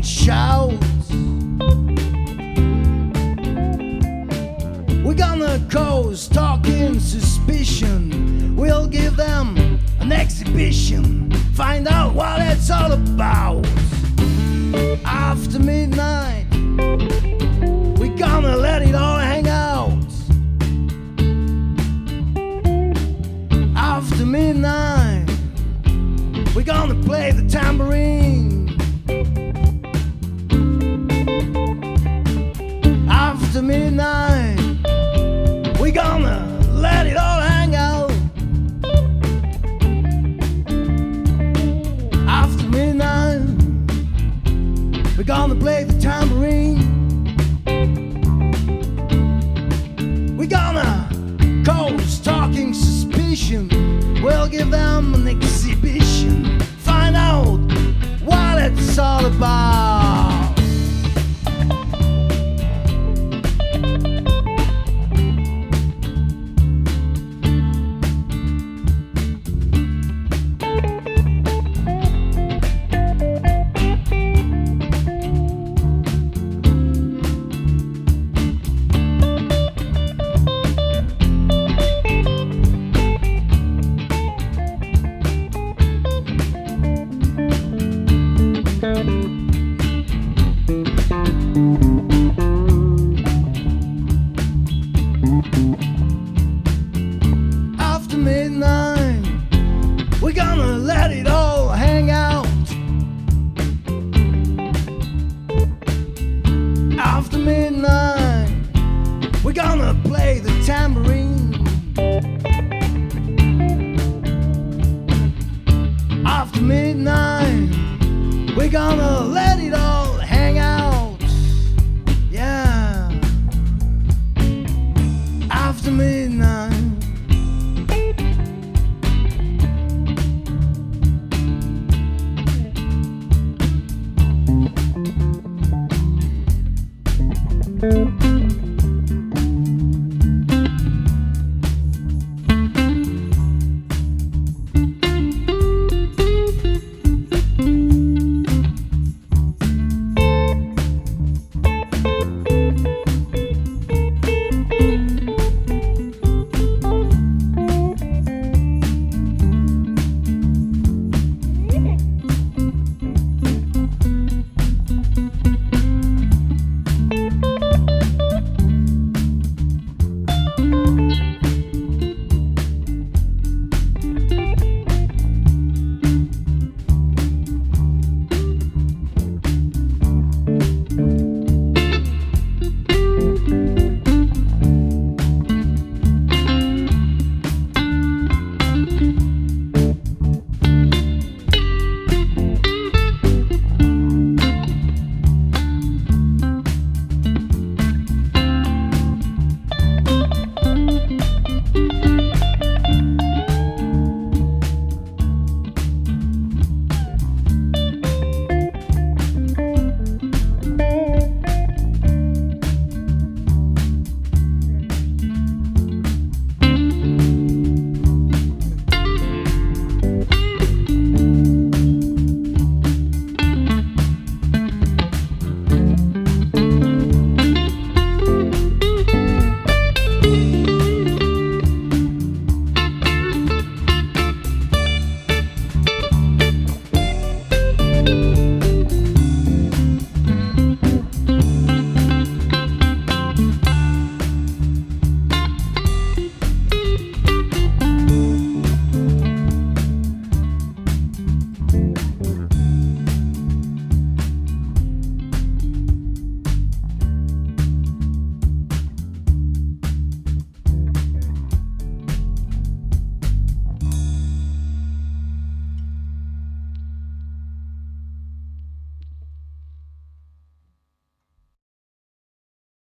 shouts. We're gonna cause talk and suspicion. We'll give them an exhibition, find out what it's all about. After midnight, we're gonna let it all hang out. After midnight, we're gonna play the tambourine. After midnight, we're gonna let it all hang out. After midnight, we're gonna play the tambourine. We're gonna cause talking suspicion. We'll give them an exhibition, find out what it's all about. After midnight, we're gonna let it all hang out. After midnight, we're gonna play the tambourine. After midnight, we're gonna let it all